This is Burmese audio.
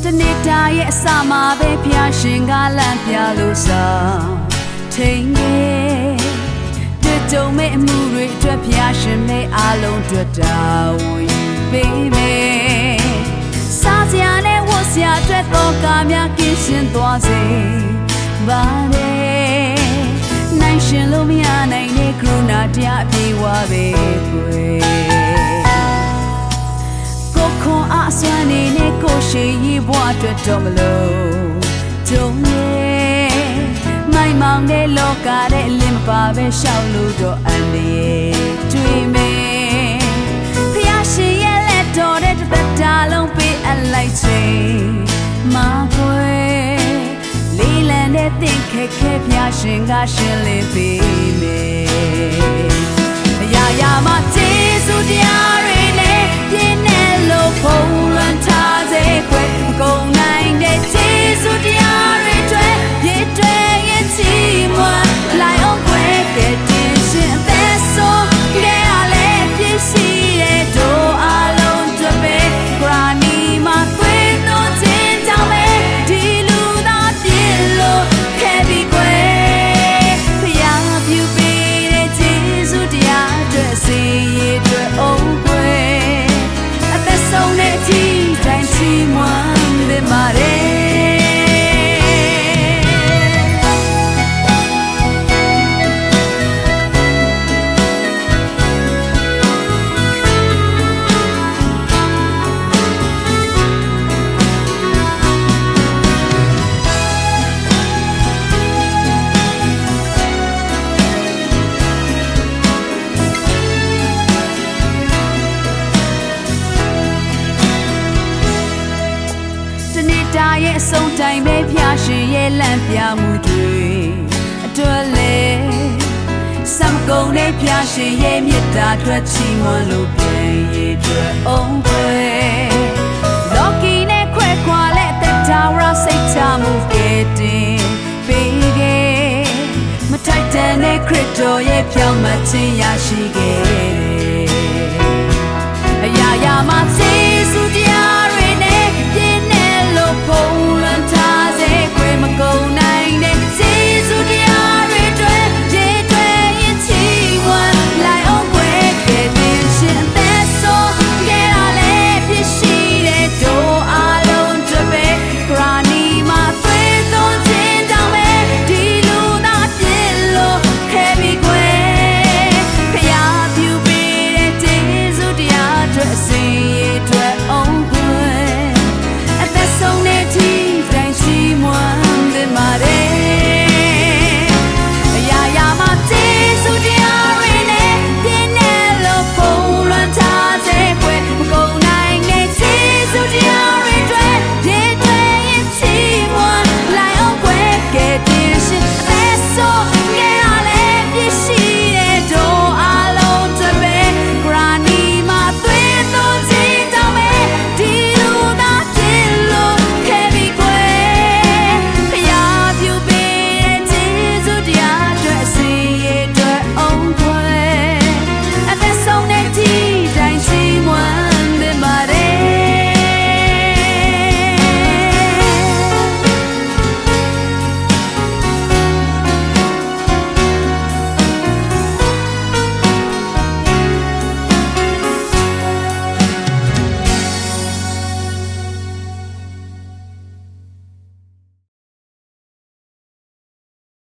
တနေ့တာရဲ့အစမှာပဲဖျားရှင်ကလမ်းပြလို့စားထိန်ခဲ့တဲ့ကြုံမဲ့အမှုတွေအတွက်ဖျားရှင်မဲ့အားလုံးအတွက်တာဝန်ယူပေးမယ်စားစရာနဲ့ဝတ်စရာအတွက်တော့ကားများကင်းရှင်းသွားစေပါနဲ့နိုင်ရှင်လို့မရနိုင်တဲ့ကရုဏာတရားအပြေဝပဲကွယ်ကိုခွန်အားစွမ်းနေနဲ့ကိုရှိရေးဘဝအတွက်တော့မလို့ကြုံရဲ့မိုင်မောင်တဲ့လောကတဲ့အလင်းမပါပဲရှောက်လို့တော့အန်ရဲ့တွေ့မယ်ဖျားရှင်ရဲ့လက်တော်တဲ့တစ်သက်တာလုံးပေးအပ်လိုက်ချိန်မာခွေလေးလံတဲ့သင်ခက်ခဲဖျားရှင်ကရှင်လင်းပေးမယ်အရာရာမှာကျေးဇူးတရားတွေနဲ့ပြည့်နေလို့ဖုံးလွှမ်းထားစေခွဲကုန်နိုင်တဲ့ကျေးဇူးတရားတွေတွေပြည့်တွေရဲ့ချီးမွမ်းလိုက်အောင်ခွဲကဲတင်ရှင်အသက်ဆုံးရဲရလဲပြည့်ရှိတဲ့တို့အားလုံးတွေပဲဂရာနီမှာခွေတော့ချင်းကြောင့်ပဲဒီလူသားပြည့်လို့ခဲ့ပြီးခွဲဖျားပြူပေးတဲ့ကျေးဇူးတရားတွေစီရဲ့တွေအောင်ခွဲအသက်ဆုံးတဲ့အထိတိုင်းချီးမွမ်းပေးပါရဲ့တာရဲ့အဆုံးတိုင်းပဲဖျားရှင်ရဲ့လမ်းပြမှုတွေအတွက်လေစံကုန်တဲ့ဖျားရှင်ရဲ့မြတ်တာအတွက်ချီးမွမ်းလို့ပြန်ရည်အတွက်အောင်ခွဲလောကီနဲ့ခွဲခွာလက်သက်တာရစိတ်ချမှုကတင်ပေးခဲ့မထိုက်တန်တဲ့ခရစ်တော်ရဲ့ဖြောင့်မတ်ခြင်းရရှိခဲ့အရာရာမှာ